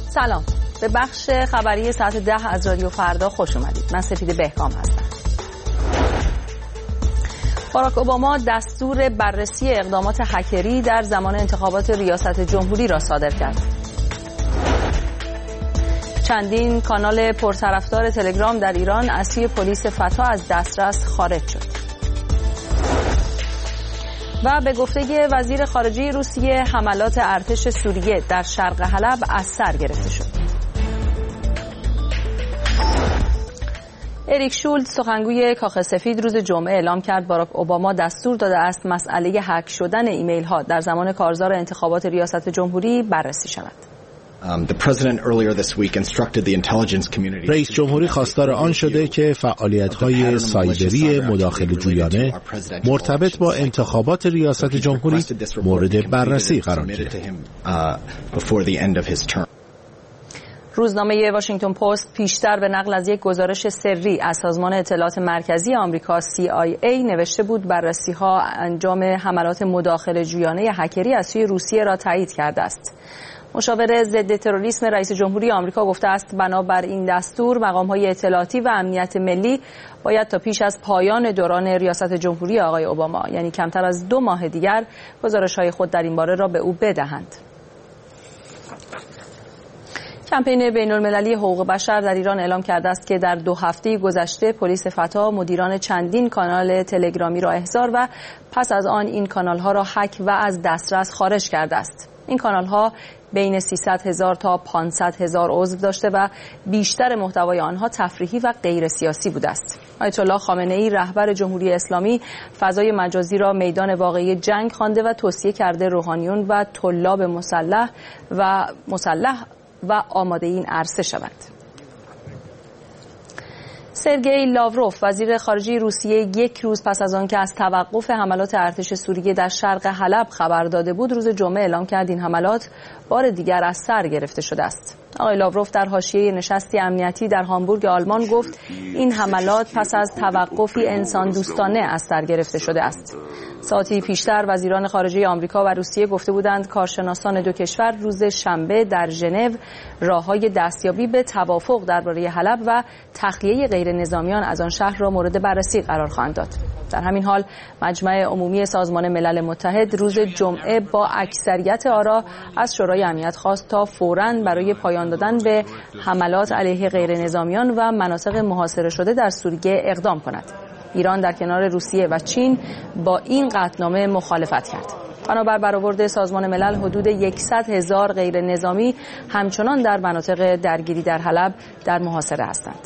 سلام، به بخش خبری ساعت 10 از رادیو فردا خوش اومدید. من سپید بهکام هستم. باراک اوباما دستور بررسی اقدامات هکری در زمان انتخابات ریاست جمهوری را صادر کرد. چندین کانال پرطرفدار تلگرام در ایران از سوی پلیس فتا از دسترس خارج شد. و به گفته وزیر خارجه روسیه، حملات ارتش سوریه در شرق حلب از سر گرفته شد. اریک شولت، سخنگوی کاخ سفید، روز جمعه اعلام کرد باراک اوباما دستور داده است مسئله هک شدن ایمیل ها در زمان کارزار انتخابات ریاست جمهوری بررسی شود. رئیس جمهوری خواستار آن شده که فعالیت‌های سایبری مداخله جویانه مرتبط با انتخابات ریاست جمهوری مورد بررسی قرار گیرد. روزنامه واشنگتن پست پیشتر به نقل از یک گزارش سری از سازمان اطلاعات مرکزی آمریکا CIA نوشته بود بررسی‌ها انجام حملات مداخله جویانه هکری از سوی روسیه را تایید کرده است. مشاور ضد تروریسم رئیس جمهوری آمریکا گفته است بنابر این دستور مقام‌های اطلاعاتی و امنیت ملی باید تا پیش از پایان دوران ریاست جمهوری آقای اوباما، یعنی کمتر از 2 ماه دیگر، گزارش‌های خود در این باره را به او بدهند. کمپین بین‌المللی حقوق بشر در ایران اعلام کرده است که در 2 هفته گذشته پلیس فتا مدیران چندین کانال تلگرامی را احضار و پس از آن این کانال‌ها را هک و از دسترس خارج کرده است. این کانال‌ها بین 300,000 تا 500,000 عضو داشته و بیشتر محتوای آنها تفریحی و غیر سیاسی بوده است. آیت الله خامنه‌ای، رهبر جمهوری اسلامی، فضای مجازی را میدان واقعی جنگ خوانده و توصیه کرده روحانیون و طلاب مسلح و آماده این عرصه شوند. سرگئی لاوروف، وزیر خارجه روسیه، 1 روز پس از آنکه از توقف حملات ارتش سوریه در شرق حلب خبر داده بود، روز جمعه اعلام کرد این حملات بار دیگر از سر گرفته شده است. آقای لاوروف در حاشیه نشستی امنیتی در هامبورگ آلمان گفت این حملات پس از توقفی انسان دوستانه از سر گرفته شده است. ساعتی پیشتر وزیران خارجه آمریکا و روسیه گفته بودند کارشناسان 2 کشور روز شنبه در ژنو راه‌های دستیابی به توافق درباره حلب و تخلیه غیر نظامیان از آن شهر را مورد بررسی قرار خواهند داد. در همین حال مجمع عمومی سازمان ملل متحد روز جمعه با اکثریت آرا از شورای امنیت خواست تا فوراً برای پایان دادن به حملات علیه غیر نظامیان و مناطق محاصره شده در سوریه اقدام کند. ایران در کنار روسیه و چین با این قطعنامه مخالفت کرد. بنابر برآورد سازمان ملل حدود 100,000 غیر نظامی همچنان در مناطق درگیری در حلب در محاصره هستند.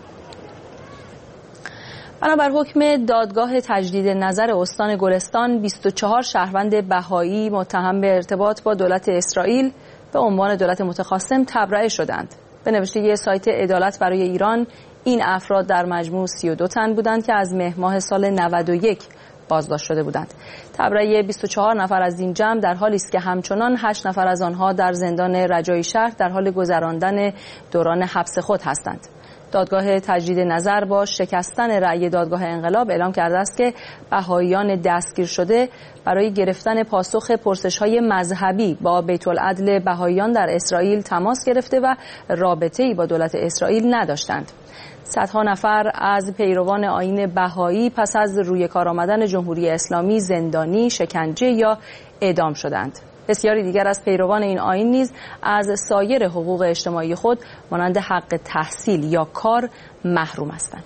بنابر حکم دادگاه تجدید نظر استان گلستان، 24 شهروند بهایی متهم به ارتباط با دولت اسرائیل به عنوان دولت متخاصم تبرئه شدند. به نوشته سایت عدالت برای ایران، این افراد در مجموع 32 تن بودند که از مهر ماه سال 91 بازداشت شده بودند. تبرئه 24 نفر از این جمع در حالی است که همچنان 8 نفر از آنها در زندان رجایی شهر در حال گذراندن دوران حبس خود هستند. دادگاه تجدید نظر با شکستن رأی دادگاه انقلاب اعلام کرده است که بهائیان دستگیر شده برای گرفتن پاسخ پرسش‌های مذهبی با بیت العدل بهائیان در اسرائیل تماس گرفته و رابطه‌ای با دولت اسرائیل نداشتند. صدها نفر از پیروان آیین بهایی پس از روی کار آمدن جمهوری اسلامی زندانی، شکنجه یا اعدام شدند. بسیاری دیگر از پیروان این آیین نیز از سایر حقوق اجتماعی خود مانند حق تحصیل یا کار محروم هستند.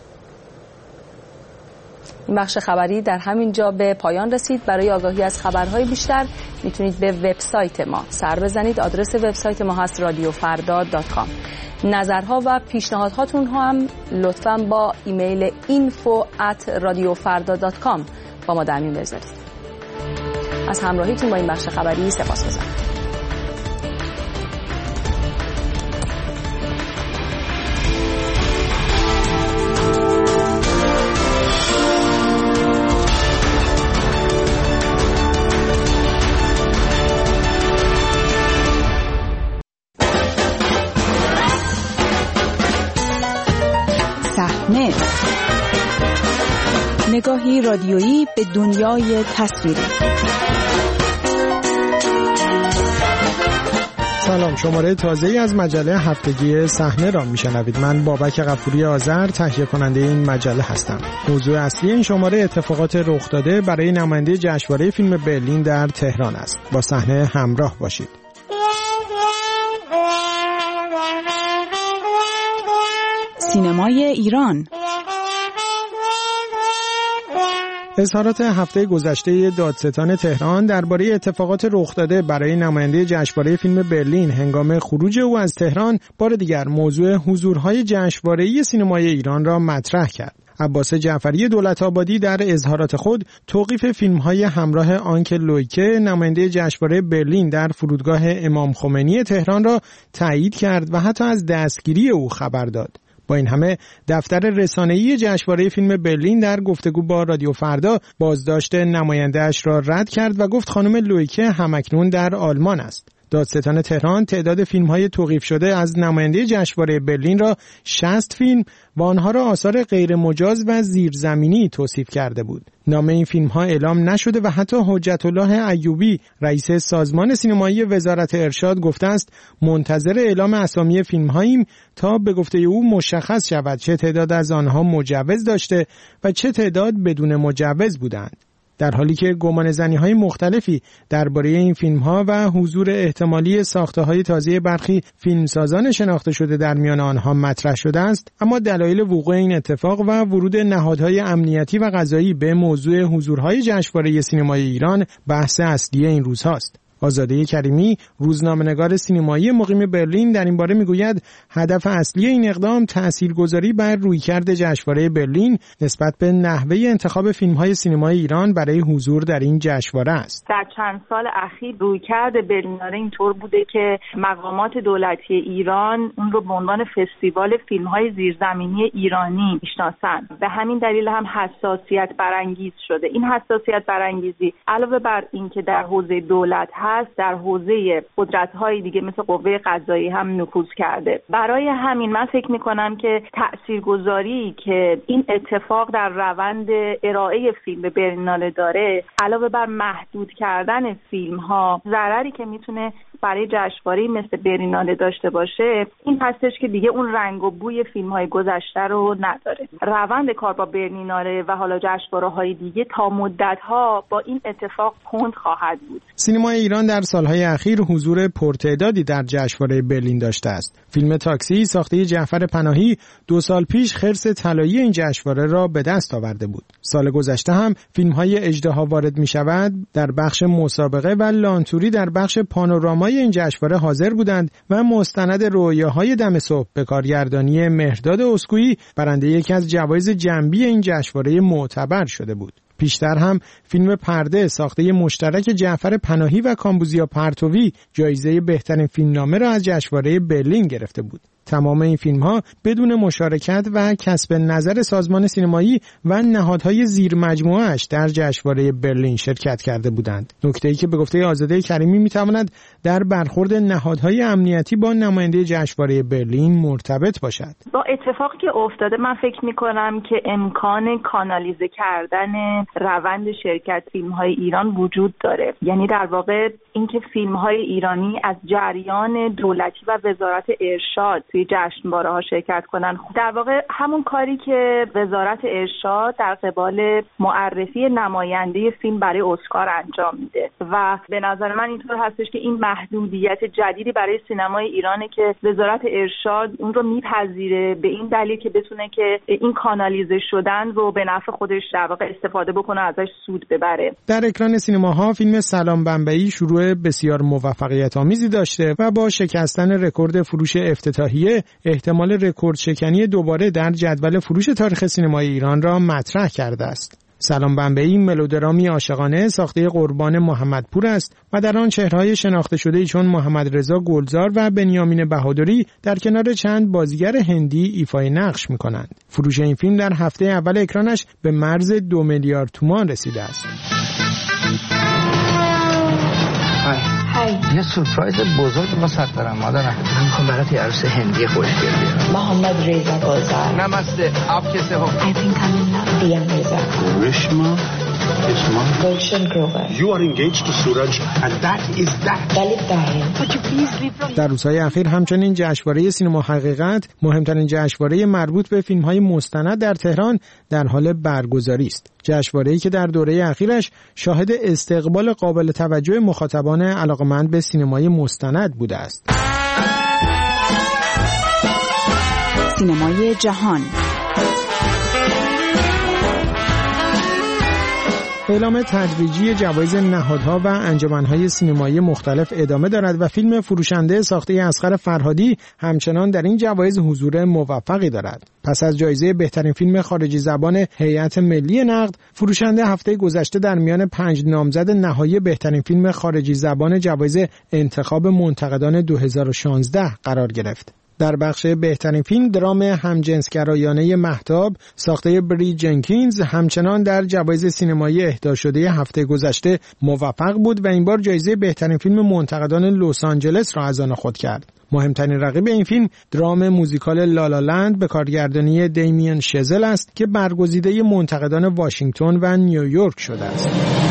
این بخش خبری در همین جا به پایان رسید. برای آگاهی از خبرهای بیشتر میتونید به وبسایت ما سر بزنید. آدرس وبسایت ما هست radiofarda.com. نظرها و پیشنهادهاتون هم لطفاً با ایمیل info@radiofarda.com با ما در میون بذارید. از همراهیتون با این بخش خبری سپاسگزارم. صحنه، نگاهی رادیویی به دنیای تصویری. سلام، شماره تازه‌ای از مجله هفتگی صحنه را میشنوید. من بابک غفوری آذر تهیه کننده این مجله هستم. موضوع اصلی این شماره اتفاقات رخ داده برای نماینده جشنواره فیلم برلین در تهران است. با صحنه همراه باشید. سینمای ایران. اظهارات هفته گذشته دادستان تهران درباره اتفاقات رخ داده برای نماینده جشنواره فیلم برلین هنگام خروج او از تهران بار دیگر موضوع حضورهای جشنواره‌ای سینمای ایران را مطرح کرد. عباس جعفری دولت‌آبادی در اظهارات خود توقیف فیلم‌های همراه آنکل لویکه نماینده جشنواره برلین در فرودگاه امام خمینی تهران را تایید کرد و حتی از دستگیری او خبر داد. با این همه دفتر رسانه‌ای جشنواره فیلم برلین در گفتگو با رادیو فردا بازداشت نماینده‌اش را رد کرد و گفت خانم لویکه همکنون در آلمان است. دادستان تهران تعداد فیلم‌های توقیف شده از نماینده جشنواره برلین را 60 فیلم و آنها را آثار غیر مجاز و زیرزمینی توصیف کرده بود. نام این فیلم‌ها اعلام نشده و حتی حجت الله ایوبی رئیس سازمان سینمایی وزارت ارشاد گفته است منتظر اعلام اسامی فیلم‌هاییم تا به گفته او مشخص شود چه تعداد از آنها مجوز داشته و چه تعداد بدون مجوز بودند. در حالی که گمانه‌زنی‌های مختلفی درباره این فیلم‌ها و حضور احتمالی ساخته‌های تازه برخی فیلمسازان شناخته شده در میان آنها مطرح شده است، اما دلایل وقوع این اتفاق و ورود نهادهای امنیتی و قضایی به موضوع حضورهای جشنواره سینمای ایران بحث اصلی این روزهاست. آزاده کریمی، روزنامه‌نگار سینمایی مقیم برلین، در این باره میگوید هدف اصلی این اقدام تاثیرگذاری بر رویکرد جشنواره برلین نسبت به نحوه انتخاب فیلم‌های سینمای ایران برای حضور در این جشنواره است. در چند سال اخیر رویکرد برلیناره اینطور بوده که مقامات دولتی ایران اون رو به عنوان فستیوال فیلم‌های زیرزمینی ایرانی میشناسند. به همین دلیل هم حساسیت برانگیز شده. این حساسیت برانگیزی علاوه بر اینکه در حوزه دولت هست، در حوزه قدرت‌های دیگه مثل قوه قضایی هم نفوذ کرده. برای همین من فکر می‌کنم که تاثیرگذاری که این اتفاق در روند ارائه فیلم به برلیناله داره، علاوه بر محدود کردن فیلم‌ها، ضرری که میتونه برای جشنواره‌ای مثل برلیناله داشته باشه این هستش که دیگه اون رنگ و بوی فیلم‌های گذشته رو نداره. روند کار با برلیناله و حالا جشنواره‌های دیگه تا مدت‌ها با این اتفاق کند خواهد بود. سینمای ایران در سالهای اخیر حضور پرتعدادی در جشنواره برلین داشته است. فیلم تاکسی ساخته جعفر پناهی 2 سال پیش خرس طلایی این جشنواره را به دست آورده بود. سال گذشته هم فیلم‌های اژدها وارد می‌شود در بخش مسابقه و لانتوری در بخش پانورامای این جشنواره حاضر بودند و مستند رویاهای دم صبح به کارگردانی مهرداد اسکویی برنده یکی از جوایز جنبی این جشنواره معتبر شده بود. پیشتر هم فیلم پرده ساخته مشترک جعفر پناهی و کامبوزیا پرتوی جایزه بهترین فیلمنامه را از جشنواره برلین گرفته بود. تمام این فیلم‌ها بدون مشارکت و کسب نظر سازمان سینمایی و نهادهای زیر مجموعه‌اش در جشنواره برلین شرکت کرده بودند. نکته‌ای که به گفته آزاده کریمی می‌تواند در برخورد نهادهای امنیتی با نماینده جشنواره برلین مرتبط باشد. با اتفاقی که افتاده من فکر می‌کنم که امکان کانالیزه کردن روند شرکت فیلم‌های ایران وجود داره. یعنی در واقع اینکه فیلم‌های ایرانی از جریان دولتی و وزارت ارشاد توی جشنواره‌ها شرکت کنن، در واقع همون کاری که وزارت ارشاد در قبال معرفی نماینده فیلم برای اسکار انجام میده و به نظر من اینطور هستش که این محدودیت جدیدی برای سینمای ایرانه که وزارت ارشاد اون رو میپذیره به این دلیل که بتونه که این کانالیزه شدن رو به نفع خودش در واقع استفاده بکنه، ازش سود ببره. در اکران سینماها فیلم سلام بمبئی شروع بسیار موفقیت آمیزی داشته و با شکستن رکورد فروش افتتاحیه احتمال رکورد شکنی دوباره در جدول فروش تاریخ سینمای ایران را مطرح کرده است. سلام بمبئی ملودرامی عاشقانه ساخته قربان محمدپور است و در آن چهره‌های شناخته شده چون محمد رضا گلزار و بنیامین بهادری در کنار چند بازیگر هندی ایفای نقش می‌کنند. فروش این فیلم در هفته اول اکرانش به مرز 2 میلیارد تومان رسیده است. یه سورپرایز بزرگ واسه دارم مادرم. من میخوام برات یه عروس هندی خوشگل بیارم. محمد رضا گلزار. نمسته. آپ کیسے ہو؟ I think I'm in love. دیان رضا. رشما You are engaged to Suraj and that is that. در روزهای اخیر همچنین جشنواره سینما حقیقت، مهمترین جشنواره مربوط به فیلم‌های مستند در تهران، در حال برگزاری است. جشنواره‌ای که در دوره اخیرش شاهد استقبال قابل توجه مخاطبان علاقه‌مند به سینمای مستند بوده است. سینمای جهان. اعلام تدریجی جوایز نهادها و انجمنهای سینمایی مختلف ادامه دارد و فیلم فروشنده ساخته اصغر فرهادی همچنان در این جوایز حضور موفقی دارد. پس از جایزه بهترین فیلم خارجی زبان هیئت ملی نقد، فروشنده هفته گذشته در میان 5 نامزد نهایی بهترین فیلم خارجی زبان جوایز انتخاب منتقدان 2016 قرار گرفت. در بخش بهترین فیلم درام همجنسگرایانه مهتاب ساخته بری جنکینز همچنان در جوایز سینمایی اهدا شده هفته گذشته موفق بود و این بار جایزه بهترین فیلم منتقدان لس آنجلس را از آن خود کرد. مهمترین رقیب این فیلم درام موزیکال لالالند به کارگردانی دیمین شزل است که برگزیده منتقدان واشنگتن و نیویورک شده است.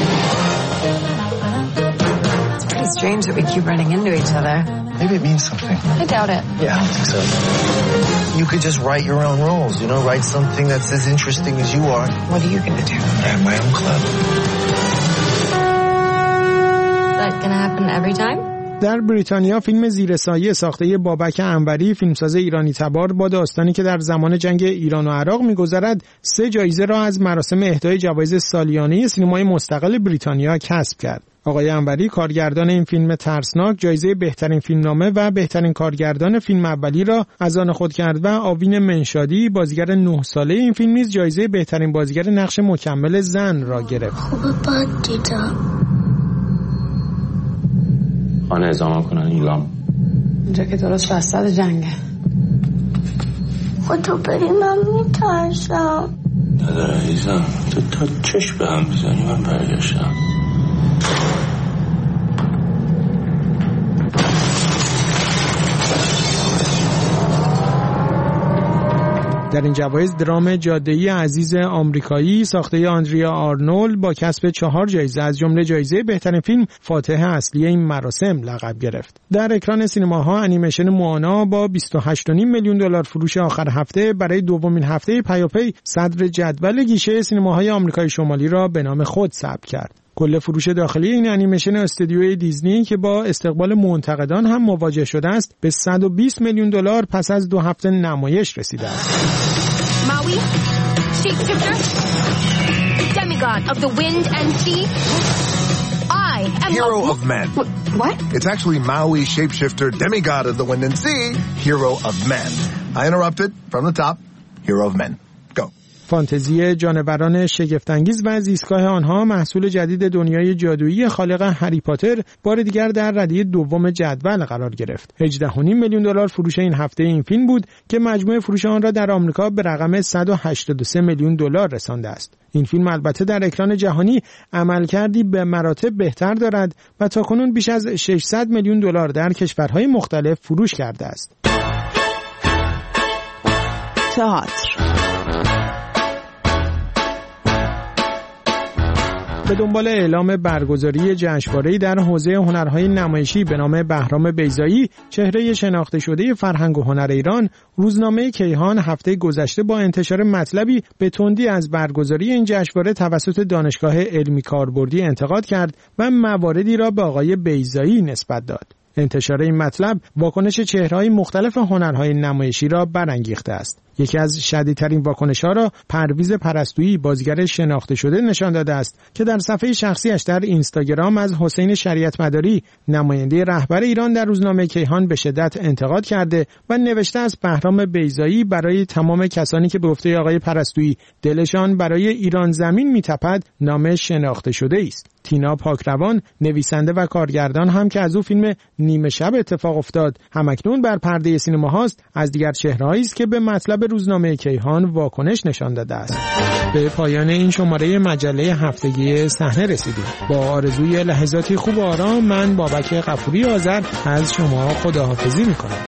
It's strange that we keep running into each other. Maybe it means something. I doubt it. Yeah, I don't think so. You could just write your own rules, write something that's as interesting as you are. What are you going to do? I have my own club. Is that going to happen every time? در بریتانیا فیلم زیر سایه ساخته بابک انوری فیلمساز ایرانی تبار با داستانی که در زمان جنگ ایران و عراق می‌گذرد 3 جایزه را از مراسم اهدای جوایز سالیانه سینمای مستقل بریتانیا کسب کرد. آقای انوری کارگردان این فیلم ترسناک جایزه بهترین فیلمنامه و بهترین کارگردان فیلم اولی را از آن خود کرد و آوین منشادی بازیگر 9 ساله این فیلم نیز جایزه بهترین بازیگر نقش مکمل زن را گرفت. خوبه بد دیدم. خانه ازامه کنن ایلام اینجا که درست وسط جنگه. خودتو بری من میترسم. نداره عزیزم، تو تا چشم به هم بزنی من برگشتم. در این جوایز درام جاده‌ای عزیز آمریکایی ساخته آندریا آرنولد با کسب 4 جایزه از جمله جایزه بهترین فیلم فاتح اصلی این مراسم لقب گرفت. در اکران سینماها انیمیشن موانا با 28.5 میلیون دلار فروش آخر هفته برای دومین هفته پیاپی صدر جدول گیشه سینماهای آمریکای شمالی را به نام خود ثبت کرد. کل فروش داخلی این انیمیشن استودیوی دیزنی که با استقبال منتقدان هم مواجه شده است به 120 میلیون دلار پس از 2 هفته نمایش رسیده است. Maui, shapeshifter, demigod of the wind and sea. I am hero of men. What? It's actually Maui, shapeshifter, demigod of the wind and sea, hero of men. I interrupted from the top. Hero of men. Go. فانتزی جانوران شگفت‌انگیز و زیستگاه آنها محصول جدید دنیای جادویی خالق هری پاتر بار دیگر در ردیف دوم جدول قرار گرفت. 18.5 میلیون دلار فروش این هفته این فیلم بود که مجموع فروش آن را در آمریکا به رقم 183 میلیون دلار رسانده است. این فیلم البته در اکران جهانی عملکردی به مراتب بهتر دارد و تاکنون بیش از 600 میلیون دلار در کشورهای مختلف فروش کرده است. تئاتر. به دنبال اعلام برگزاری جشنواره‌ای در حوزه هنرهای نمایشی به نام بهرام بیضایی، چهره شناخته شده فرهنگ و هنر ایران، روزنامه کیهان هفته گذشته با انتشار مطلبی به تندی از برگزاری این جشنواره توسط دانشگاه علمی کاربردی انتقاد کرد و مواردی را به آقای بیضایی نسبت داد. انتشار این مطلب واکنش چهره‌های مختلف هنرهای نمایشی را برانگیخته است. یکی از شدیدترین واکنش‌ها را پرویز پرستویی بازیگر شناخته شده نشان داده است که در صفحه شخصیش در اینستاگرام از حسین شریعت مداری نماینده رهبر ایران در روزنامه کیهان به شدت انتقاد کرده و نوشته است بهرام بیضایی برای تمام کسانی که به گفته آقای پرستویی دلشان برای ایران زمین می‌تپد نام شناخته شده است. تینا پاکروان نویسنده و کارگردان هم که از او فیلم نیمه شب اتفاق افتاد همکنون بر پرده سینما هاست از دیگر چهره‌هایی است که به مطلب روزنامه کیهان واکنش نشان داده است. به پایان این شماره مجله هفتگی صحنه رسیدیم. با آرزوی لحظاتی خوب و آرام من بابک غفوری آذر از شما خداحافظی می‌کنم.